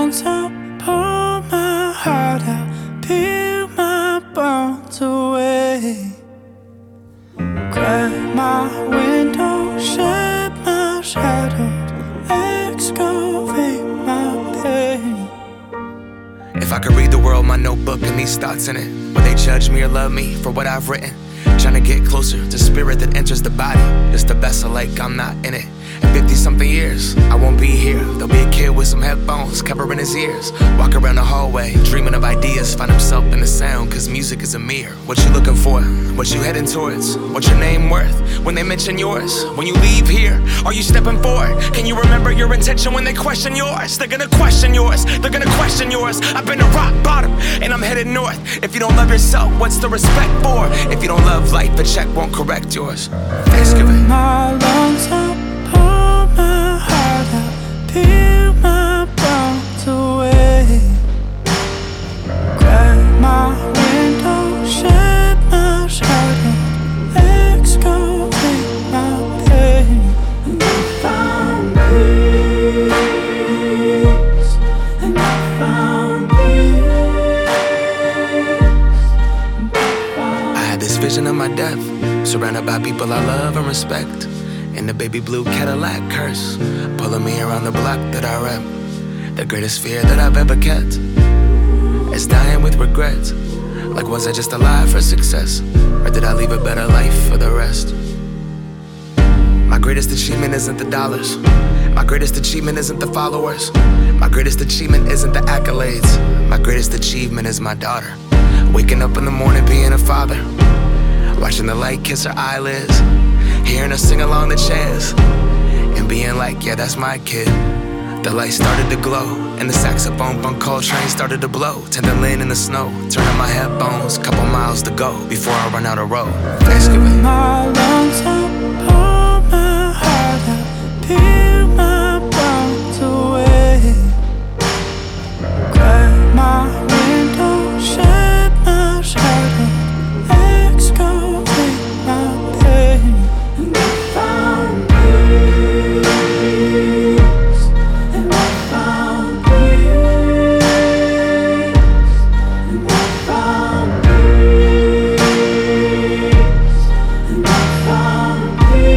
lungs up, pour my heart out, peel my bones away. Crack my window, shed my shadows, excavate my pain. If I could read the world, my notebook and these thoughts in it, would they judge me or love me for what I've written? Trying to get closer to spirit that enters the body. It's the vessel like I'm not in it. In 50-something years, I won't be here. There'll be a kid with some headphones covering his ears. Walk around the hallway, dreaming of ideas. Find himself in the sound, cause music is a mirror. What you looking for? What you heading towards? What's your name worth when they mention yours? When you leave here, are you stepping forward? Can you remember your intention when they question yours? They're gonna question yours, they're gonna question yours. I've been to rock bottom, and I'm headed north. If you don't love yourself, what's the respect for? If you don't love life, a check won't correct yours. Thanksgiving. My lungs up, pour my heart out, peel my bones away. Crack my window, shed my shadows, excavate my pain. And I found peace, and I found peace. I had this vision of my death, surrounded by people I love and respect. In the baby blue Cadillac curse, pulling me around the block that I rep. The greatest fear that I've ever kept is dying with regrets. Like, was I just alive for success, or did I leave a better life for the rest? My greatest achievement isn't the dollars. My greatest achievement isn't the followers. My greatest achievement isn't the accolades. My greatest achievement is my daughter. Waking up in the morning being a father, watching the light kiss her eyelids, hearing her sing along the chants, and being like, yeah, that's my kid. The light started to glow, and the saxophone Bunk Coltrane started to blow. Tending lean in the snow, turning my headphones, couple miles to go before I run out of road. Thanksgiving. My lungs up, pour my heart out, peel my bones away. Crack my window, shed my shadows, excavate my pain. And I found peace, and I found peace, and I found peace, and I found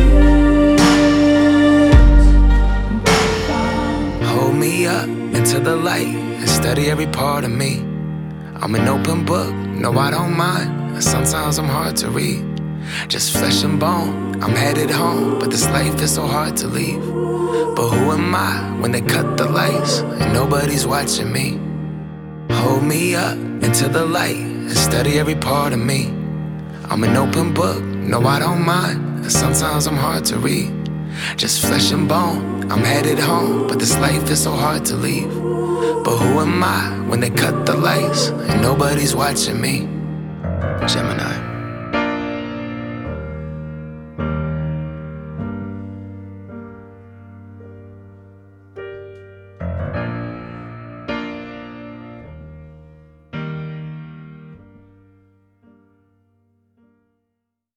peace. Hold me up into the light and study every part of me. I'm an open book, no I don't mind. Sometimes I'm hard to read, just flesh and bone. I'm headed home, but this life is so hard to leave. But who am I when they cut the lights and nobody's watching me? Hold me up into the light and study every part of me. I'm an open book, no I don't mind. Sometimes I'm hard to read, just flesh and bone. I'm headed home, but this life is so hard to leave. But who am I when they cut the lights and nobody's watching me? Gemini.